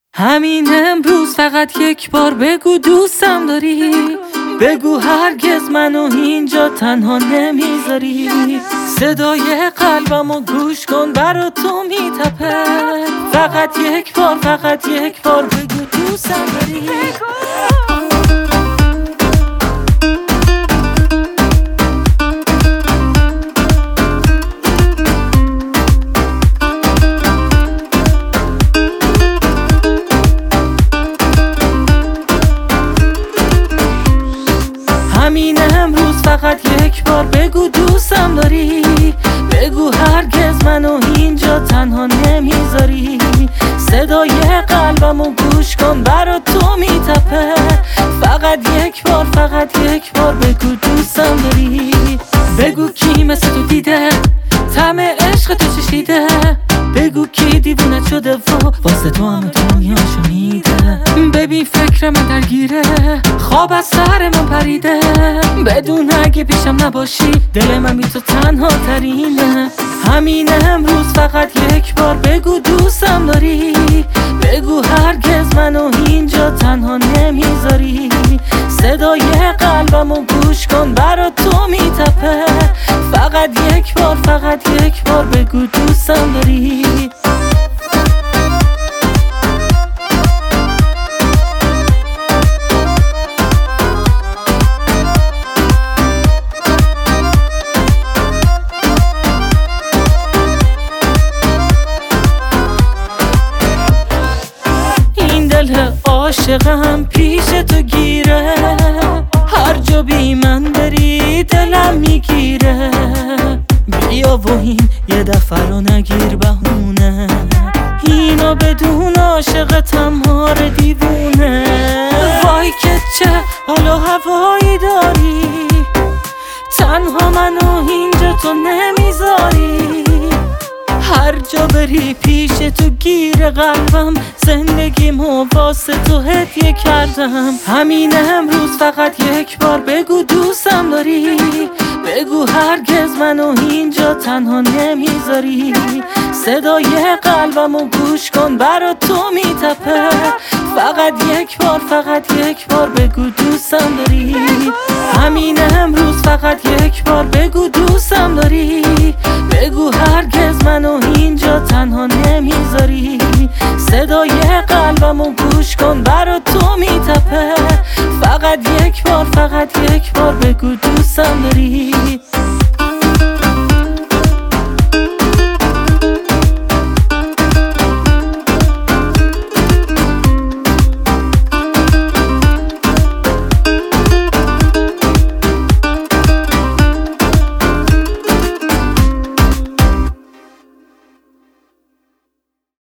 همین امروز فقط یک بار بگو دوستم داری، بگو هرگز منو اینجا تنها نمیذاری. صدای قلبمو گوش کن برا تو میتپه، فقط یک بار بگو دوستم داری. همین امروز فقط یک بار بگو دوستم داری، بگو هرگز منو اینجا تنها نمیذاری. صدای قلبمو گوش کن برا تو میتپه، فقط یک بار بگو دوستم داری. بگو کی مثل تو دیده طعم عشق تو چشیده، بگو کی دیوونه شده و واسه تو همه دنیاشو میده. ببین فکر من درگیره، خواب از سر من پریده، بدون اگه پیشم نباشی دل من بی تو تنها ترینه. همین امروز فقط یک بار بگو دوستم داری، بگو هرگز منو اینجا تنها نمیذاری. صدای قلبمو گوش کن برا تو میتپه، فقط یک بار بگو دوستم داری. این دل عاشقم پیش تو گیره، هر جا بی من بری دلم میگیره. بیا و این یه دفعه رو نگیر بهونه، اینو بدون عاشقتم هار دیوونه. وای که چه حال و هوایی داری، تنها منو اینجا تو نمیذاری. هر جا بری پیش تو گیر قلبم، زندگیمو واسه تو هدیه کردم. همین امروز فقط یک بار بگو دوستم داری، بگو هرگز منو اینجا تنها نمیذاری. صدای قلبمو گوش کن برا تو میتپه، فقط یک بار بگو دوستم داری. همین امروز فقط یک بار بگو دوستم داری، بگو هرگز منو اینجا تنها نمیذاری. صدای قلبمو گوش کن برا تو میتپه، فقط یک بار بگو دوستم داری.